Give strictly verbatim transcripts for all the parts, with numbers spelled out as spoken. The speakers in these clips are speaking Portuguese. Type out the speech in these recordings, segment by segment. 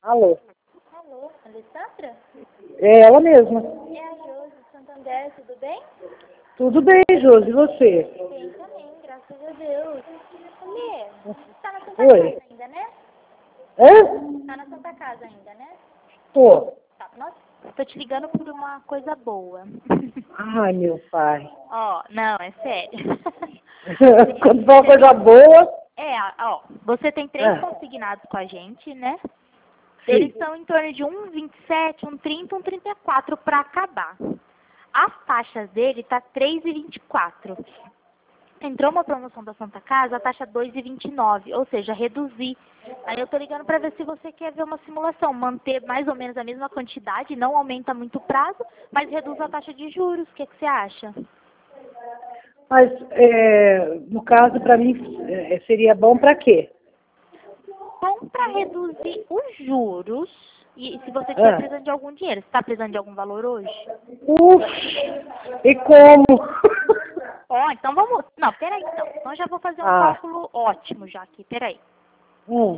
Alô? Alô, Alessandra? É ela mesma. É a Josi de Santander, tudo bem? Tudo bem, Josi, e você? Bem também, graças a Deus. Alê, você tá na Santa Oi. Casa ainda, né? Hã? Tá na Santa Casa ainda, né? Tô. Tá, nossa, tô te ligando por uma coisa boa. Ai, meu pai. Ó, não, é sério. Quando for uma coisa boa... É, ó, você tem três Ah, consignados com a gente, né? Eles sim. são em torno de um vinte e sete, um trinta, um trinta e quatro para acabar. As taxas dele tá três e vinte e quatro. Entrou uma promoção da Santa Casa, a taxa dois e vinte e nove, ou seja, reduzir. Aí eu tô ligando para ver se você quer ver uma simulação, manter mais ou menos a mesma quantidade, não aumenta muito o prazo, mas reduz a taxa de juros. O que, que você acha? Mas, é, no caso, para mim, é, seria bom para quê? Bom para reduzir os juros. E se você estiver Ah. precisando de algum dinheiro, você está precisando de algum valor hoje? Uf, e como? Ó, então vamos... Não, peraí então. Então eu já vou fazer um Ah, cálculo ótimo já aqui, peraí. hum.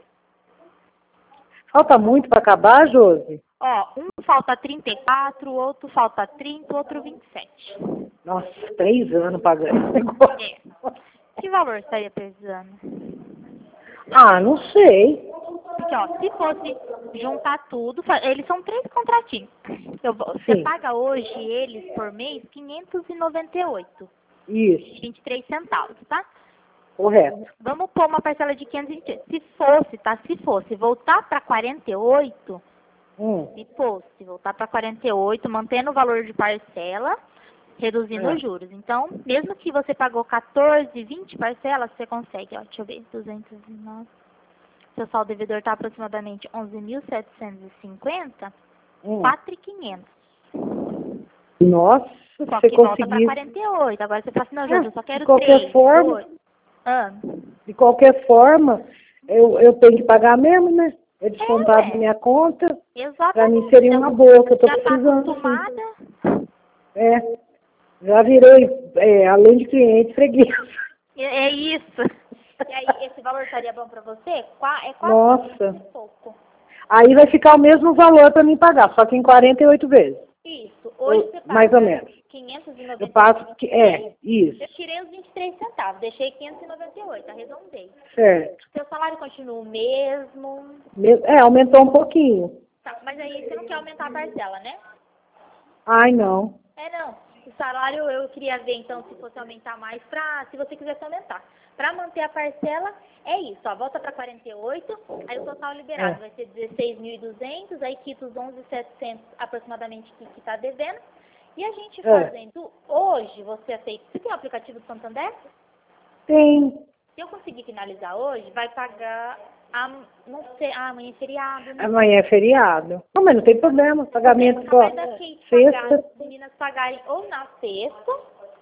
Falta muito para acabar, Josi? Ó, um falta trinta e quatro, outro falta trinta, outro vinte e sete. Nossa, três anos pagando esse negócio. É. Que valor estaria precisando? Ah, não sei. Porque, ó, se fosse juntar tudo, fa- eles são três contratinhos. Eu vou- você Sim, paga hoje eles por mês quinhentos e noventa e oito e isso, vinte e três centavos, tá? correto. Vamos pôr uma parcela de quinhentos e vinte e oito. Se fosse, tá? Se fosse voltar para quarenta e oito, Hum, se fosse voltar para quarenta e oito, mantendo o valor de parcela, reduzindo é. os juros. Então, mesmo que você pagou quatorze, vinte parcelas, você consegue, ó, deixa eu ver, duzentos e nove. Seu saldo devedor está aproximadamente onze mil setecentos e cinquenta, Hum. quatro mil e quinhentos. Nossa, se Só você que volta para conseguisse. quarenta e oito. Agora você fala assim, não, Ah, Jorge, eu só de quero qualquer três, forma, dois. Ah, de qualquer forma, eu, eu tenho que pagar mesmo, né? É é, descontado da ué. minha conta. Pra mim Exatamente. seria Já, uma boa, que eu tô já tá precisando, sim. acostumada. É, já virei, é, além de cliente, freguês. É, é isso. E aí, esse valor estaria bom para você? Qua- É quase Nossa. um pouco. Aí vai ficar o mesmo valor para mim pagar, só que em quarenta e oito vezes. Isso. Hoje Ou, você mais ou paga menos. quinhentos e Eu noventa e oito. passo que. É, isso. Eu tirei os vinte e três centavos, deixei quinhentos e noventa e oito, arredondei. Certo. Seu salário continua o mesmo. Me- É, aumentou um pouquinho. Tá, mas aí você não quer aumentar a parcela, né? Ai, não. É, não. O salário eu queria ver, então, se fosse aumentar mais, pra, se você quisesse aumentar. Para manter a parcela, é isso, ó, volta para quarenta e oito, aí o total liberado É. vai ser dezesseis mil e duzentos, aí quita os onze mil e setecentos aproximadamente que está devendo. E a gente É. fazendo hoje, você aceita, você tem o aplicativo do Santander? Tem. Se eu conseguir finalizar hoje, vai pagar, a, não sei, ah, amanhã é feriado, né? Amanhã é feriado. Não, mas não tem problema. Pagamento Problema, só capaz da Kate pagar, sexta. as meninas pagarem ou na sexta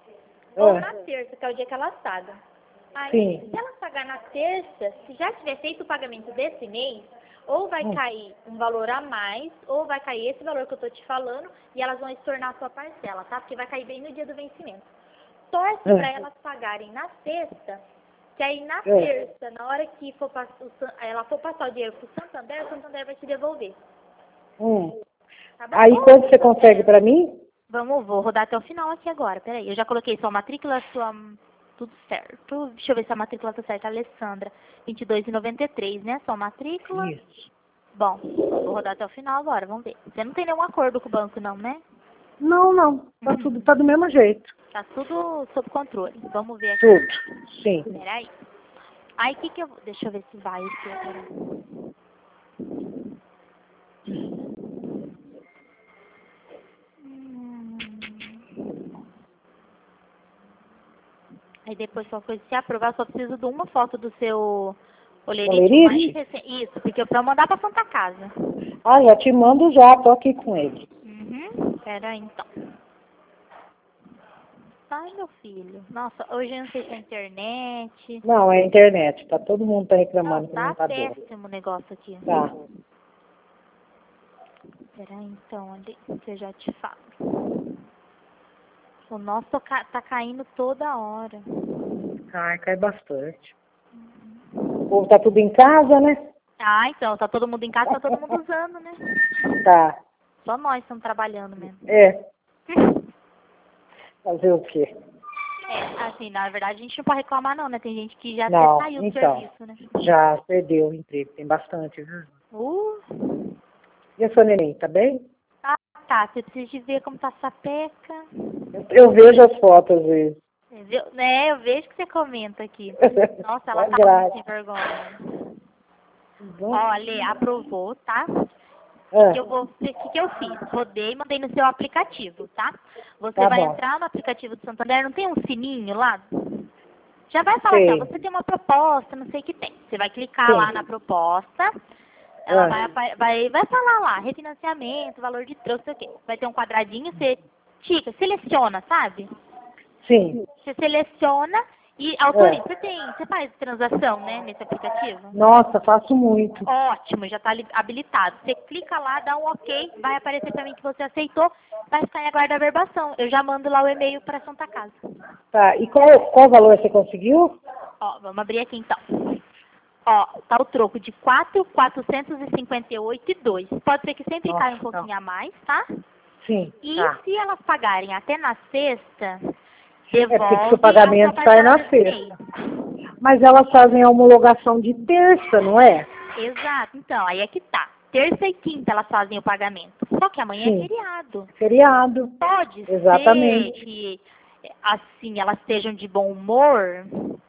ou É. na terça, que é o dia que elas pagam. Aí, Sim. se elas pagar na terça, se já tiver feito o pagamento desse mês, ou vai Hum. cair um valor a mais, ou vai cair esse valor que eu tô te falando, e elas vão estornar a sua parcela, tá? Porque vai cair bem no dia do vencimento. Torce É. para elas pagarem na sexta, que aí na É. terça, na hora que for pass- o San- ela for passar o dinheiro pro Santander, o Santander vai te devolver. Hum. Tá bom? Aí Ou quanto se você consegue para mim? Vamos, vou rodar até o final aqui agora. Peraí, eu já coloquei sua matrícula, sua... Tudo certo. Deixa eu ver se a matrícula tá certa. Alessandra, vinte e dois e noventa e três, né? Sua matrícula. Isso. Bom, vou rodar até o final agora, vamos ver. Você não tem nenhum acordo com o banco, não, né? Não, não. Tá Uhum. tudo tá do mesmo jeito. Tá tudo sob controle. Vamos ver aqui. Tudo. Sim. Peraí. Aí, o que que eu vou... Deixa eu ver se vai aqui agora. Hum. Aí depois, só coisa, se aprovar, só preciso de uma foto do seu olerite o mais Olerite? recente. Isso, porque pra mandar pra Santa Casa. Ah, já te mando já, tô aqui com ele. Uhum. Pera aí, então. Ai, meu filho. Nossa, hoje eu não sei se é internet. Não, é a internet. Tá, todo mundo tá Não, reclamando que não tá tá boa. péssimo o negócio aqui. Tá. Pera aí, então, ali, que eu já te falo. O nosso ca- tá caindo toda hora. Ai, cai bastante. O povo tá tudo em casa, né? Ah, então, tá todo mundo em casa, tá todo mundo usando, né? Tá. Só nós estamos trabalhando mesmo. É. Fazer o quê? É, assim, na verdade a gente não pode reclamar não, né? Tem gente que já Não, até saiu do então, serviço, né? já perdeu o emprego, tem bastante, viu? Uh! E a sua neném, tá bem? Ah, tá. Você precisa de ver como tá a sapeca. Eu, eu vejo as fotos às vezes. Você viu? Né, eu vejo que você comenta aqui. Nossa, ela É tá graça. muito sem vergonha. Olha, aprovou, tá? O Ah, que, eu vou, o que, que eu fiz? Rodei e mandei no seu aplicativo, tá? Você tá vai bom. entrar no aplicativo do Santander, não tem um sininho lá? Já vai falar assim, ó, Sim. você tem uma proposta, não sei o que tem. Você vai clicar Sim. lá na proposta, ela Ah. vai, apa- vai, vai falar lá, refinanciamento, valor de troco, não sei o quê. Vai ter um quadradinho, você tica, seleciona, sabe? Sim. Você seleciona e autoriza. Você tem, você faz transação, né, nesse aplicativo? Nossa, faço muito. Ótimo, já está habilitado. Você clica lá, dá um ok, vai aparecer para mim que você aceitou, vai ficar em aguardo da verbação. Eu já mando lá o e-mail para Santa Casa. Tá, e qual, qual valor você conseguiu? Ó, vamos abrir aqui então. Ó, tá o troco de quatro mil quatrocentos e cinquenta e oito e dois. Pode ser que sempre Nossa, caia um pouquinho a mais, tá? Sim, E tá. se elas pagarem até na sexta, É porque diz que o devolve pagamento a sua sai parcela na desse sexta. mês. Mas elas fazem a homologação de terça, não é? Exato, então, aí é que tá. Terça e quinta elas fazem o pagamento. Só que amanhã é Sim. feriado. Feriado. Pode Exatamente. ser que, assim, elas estejam de bom humor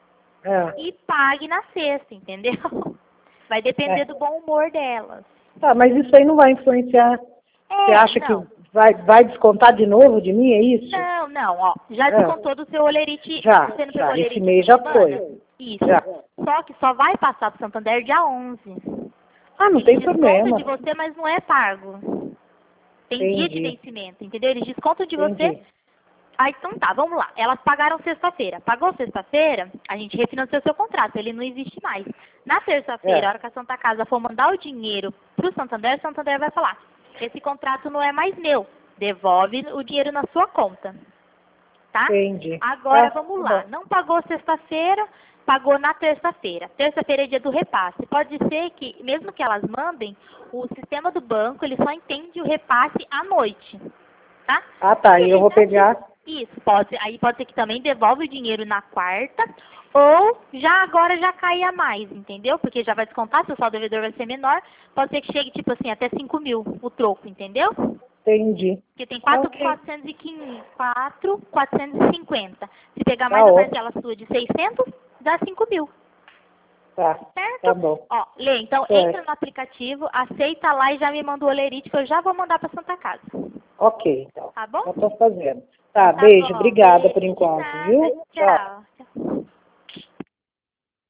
É. e pague na sexta, entendeu? Vai depender É. do bom humor delas. Tá, mas isso aí não vai influenciar. Você É, acha não. que vai, vai descontar de novo de mim, é isso? Não, não, ó. Já É. descontou do seu olerite. Já, Você não pegou já. Esse olerite mês essa já semana? foi. Isso. Já. Só que só vai passar pro Santander dia onze. Ah, não Eles tem descontam problema. de você, mas não é pago. Tem dia de Entendi. vencimento, entendeu? Eles descontam de você. Entendi. Ah, então tá, vamos lá. Elas pagaram sexta-feira. Pagou sexta-feira, a gente refinanciou seu contrato, ele não existe mais. Na terça-feira, É. a hora que a Santa Casa for mandar o dinheiro pro Santander, o Santander vai falar, esse contrato não é mais meu, devolve o dinheiro na sua conta. Tá? Entendi. Agora Ah, vamos tá lá. bom. Não pagou sexta-feira, pagou na terça-feira. Terça-feira é dia do repasse. Pode ser que, mesmo que elas mandem, o sistema do banco, ele só entende o repasse à noite. Tá? Ah, tá. Se E eu ele vou já- pegar. Isso, pode, aí pode ser que também devolve o dinheiro na quarta, ou já agora já caia mais, entendeu? Porque já vai descontar, seu saldo devedor vai ser menor, pode ser que chegue, tipo assim, até cinco mil o troco, entendeu? Entendi. Porque tem quatro Ok. quatrocentos e quinze, quatro quatrocentos e cinquenta. Se pegar Tá mais a ótimo. parcela sua de seiscentos, dá cinco mil. Tá. Certo? Tá bom. Ó, Lê, então Certo. entra no aplicativo, aceita lá e já me manda o olerite que eu já vou mandar pra Santa Casa. Ok, então. Tá bom? Já tô fazendo. Tá, Tá beijo. bom, Obrigada beijo, por de enquanto, nada, viu? Tchau. tchau.